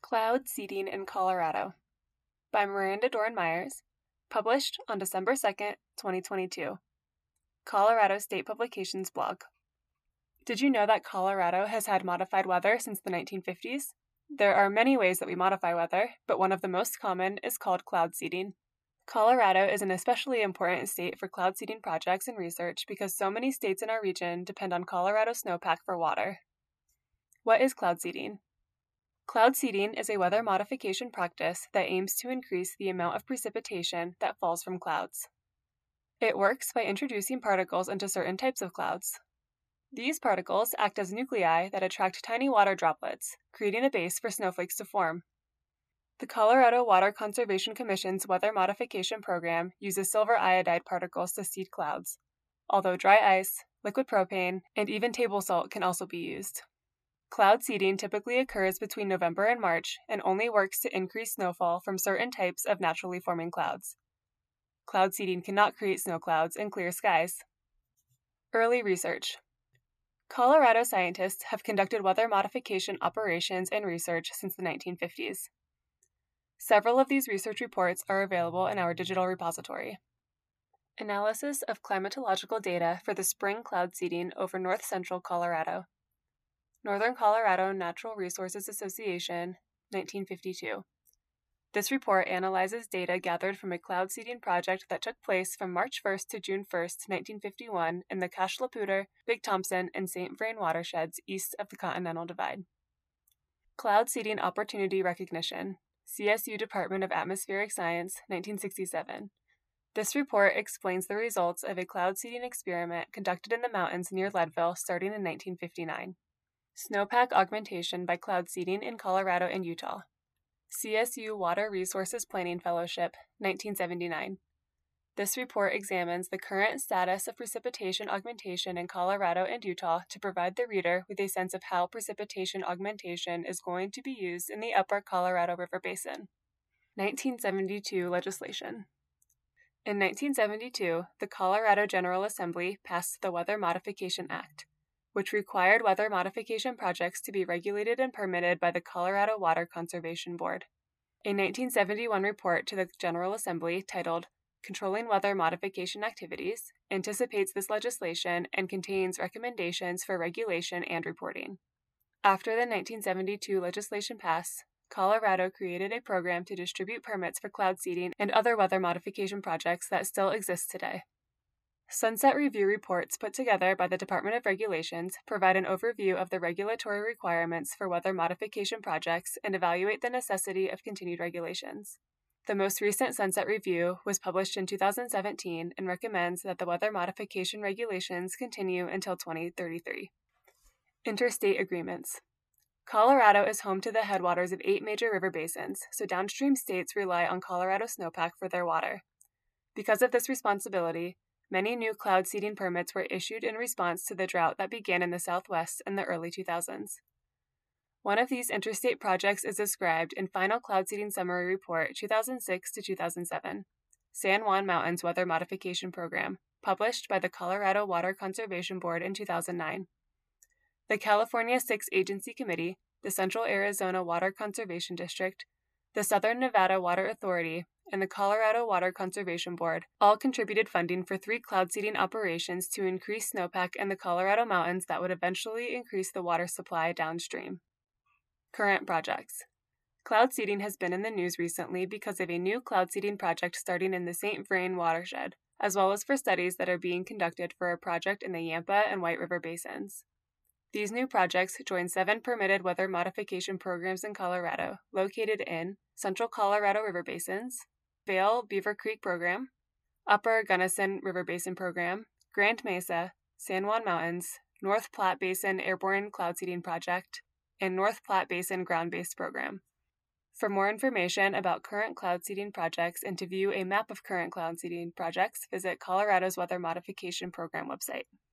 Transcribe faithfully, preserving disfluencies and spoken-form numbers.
Cloud Seeding in Colorado by Miranda Doran-Myers, published on December second, twenty twenty-two. Colorado State Publications blog. Did you know that Colorado has had modified weather since the nineteen fifties? There are many ways that we modify weather, but one of the most common is called cloud seeding. Colorado is an especially important state for cloud seeding projects and research because so many states in our region depend on Colorado snowpack for water. What is cloud seeding? Cloud seeding is a weather modification practice that aims to increase the amount of precipitation that falls from clouds. It works by introducing particles into certain types of clouds. These particles act as nuclei that attract tiny water droplets, creating a base for snowflakes to form. The Colorado Water Conservation Commission's Weather Modification Program uses silver iodide particles to seed clouds, although dry ice, liquid propane, and even table salt can also be used. Cloud seeding typically occurs between November and March and only works to increase snowfall from certain types of naturally forming clouds. Cloud seeding cannot create snow clouds in clear skies. Early research. Colorado scientists have conducted weather modification operations and research since the nineteen fifties. Several of these research reports are available in our digital repository. Analysis of climatological data for the spring cloud seeding over north-central Colorado. Northern Colorado Natural Resources Association, nineteen fifty-two. This report analyzes data gathered from a cloud seeding project that took place from March first to June first, nineteen fifty-one in the Cache la Poudre, Big Thompson, and Saint Vrain watersheds east of the Continental Divide. Cloud Seeding Opportunity Recognition, C S U Department of Atmospheric Science, nineteen sixty-seven. This report explains the results of a cloud seeding experiment conducted in the mountains near Leadville starting in nineteen fifty-nine. Snowpack augmentation by cloud seeding in Colorado and Utah. C S U Water Resources Planning Fellowship, nineteen seventy-nine. This report examines the current status of precipitation augmentation in Colorado and Utah to provide the reader with a sense of how precipitation augmentation is going to be used in the upper Colorado River Basin. nineteen seventy-two legislation. In nineteen seventy-two, the Colorado General Assembly passed the Weather Modification Act, which required weather modification projects to be regulated and permitted by the Colorado Water Conservation Board. A nineteen seventy-one report to the General Assembly titled Controlling Weather Modification Activities anticipates this legislation and contains recommendations for regulation and reporting. After the nineteen seventy-two legislation passed, Colorado created a program to distribute permits for cloud seeding and other weather modification projects that still exist today. Sunset Review reports put together by the Department of Regulations provide an overview of the regulatory requirements for weather modification projects and evaluate the necessity of continued regulations. The most recent Sunset Review was published in two thousand seventeen and recommends that the weather modification regulations continue until twenty thirty-three. Interstate agreements. Colorado is home to the headwaters of eight major river basins, so downstream states rely on Colorado snowpack for their water. Because of this responsibility, many new cloud seeding permits were issued in response to the drought that began in the Southwest in the early two thousands. One of these interstate projects is described in Final Cloud Seeding Summary Report two thousand six to two thousand seven, San Juan Mountains Weather Modification Program, published by the Colorado Water Conservation Board in two thousand nine. The California Six Agency Committee, the Central Arizona Water Conservation District, the Southern Nevada Water Authority, and the Colorado Water Conservation Board all contributed funding for three cloud seeding operations to increase snowpack in the Colorado mountains that would eventually increase the water supply downstream. Current projects. Cloud seeding has been in the news recently because of a new cloud seeding project starting in the Saint Vrain watershed, as well as for studies that are being conducted for a project in the Yampa and White River basins. These new projects join seven permitted weather modification programs in Colorado, located in Central Colorado River Basins, Vail Beaver Creek Program, Upper Gunnison River Basin Program, Grand Mesa, San Juan Mountains, North Platte Basin Airborne Cloud Seeding Project, and North Platte Basin Ground-Based Program. For more information about current cloud seeding projects and to view a map of current cloud seeding projects, visit Colorado's Weather Modification Program website.